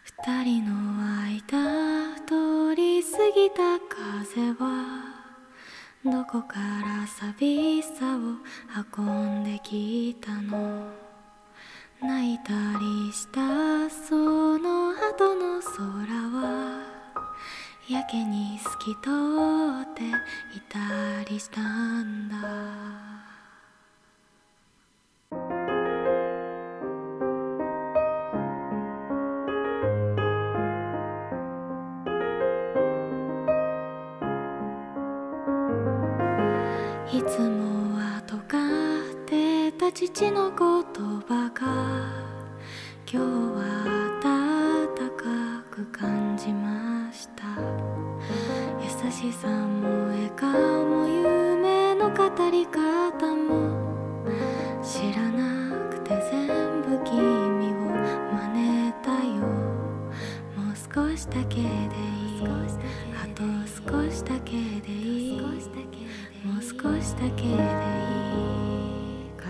二人の間通り過ぎた風はどこから寂しさを運んできたの。泣いたりしたその後の空はやけに透き通っていたりしたんだ。いつもは尖ってた父の言葉が今日は温かく感じました。優しさも笑顔も夢の語り方も知らなくて全部君を真似たよ。もう少しだけでいい、あと少しだけでいい、もう少しだけでいいから、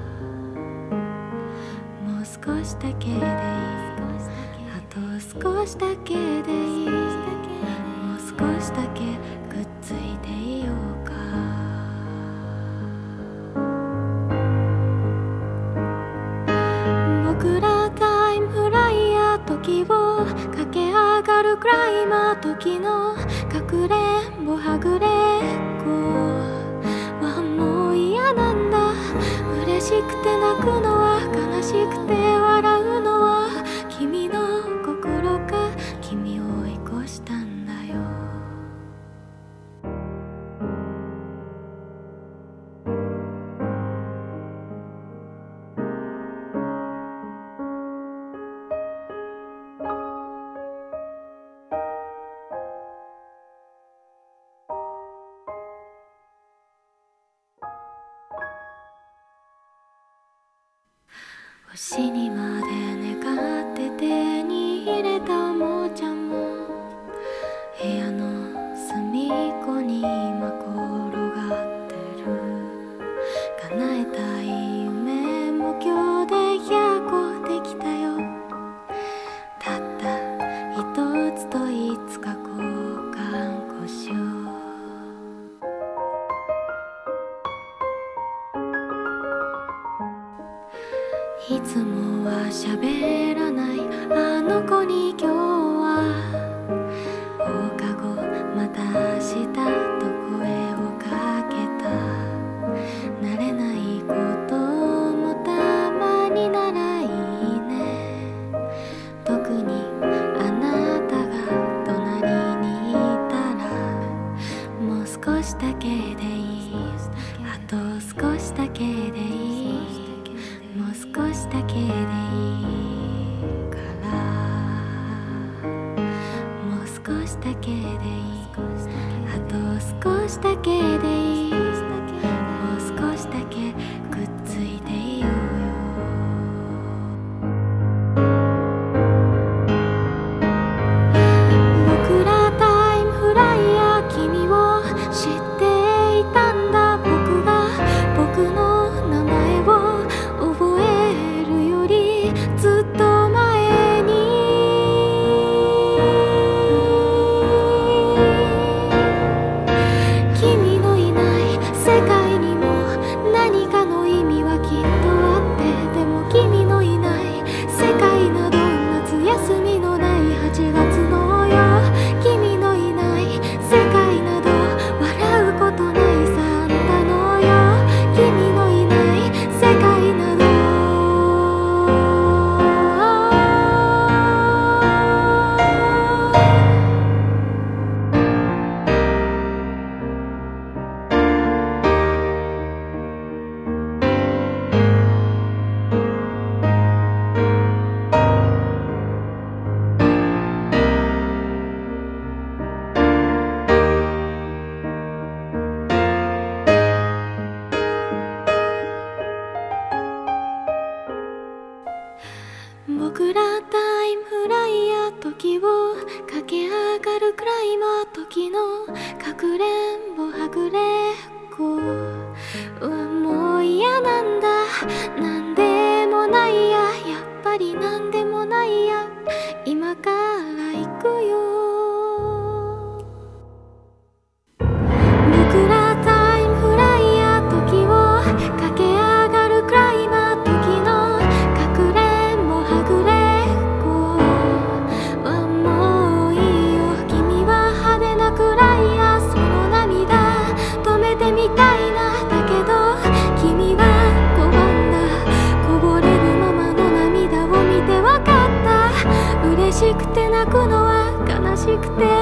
もう少しだけでいい、あと少しだけでいい、もう少しだけくっついていようか。僕らタイムフライヤー時を駆け上がるクライマー時のかくれんぼはぐれっこはもう嫌なんだ。嬉しくて泣くのは悲しくて笑うのは君の心か君を追い越したんだよ。星にまで願って手に入れたおもちゃも部屋の隅っこに今転がってる。叶えたい夢も今日で100個できたよ。たった一つといつか交換こしよう。いつもは喋らないあの子に今日は放課後また明日と声をかけた。慣れないこともたまにならいいね。特にあなたが隣にいたらもう少しだけでいい、あと少しだけでいい、もう少しだけでいいから、もう少しだけでいい、あと少しだけでいい、もう少しだけくっついていようよ。僕らタイムフライヤー君を知っていたんだ。僕が僕の名前を覚えるよりずっと前に君のいない世界にも何かの意味はきっとあって、でも君のいない世界など夏休みのない8月のよ。君のいない世界など笑うことないサンタのよ。君のいない世界など僕らタイムフライヤー時を駆け上がるクライマー時のかくれんぼはぐれっこはもう嫌なんだ。なんでもないや、やっぱりなんでもないや。今くて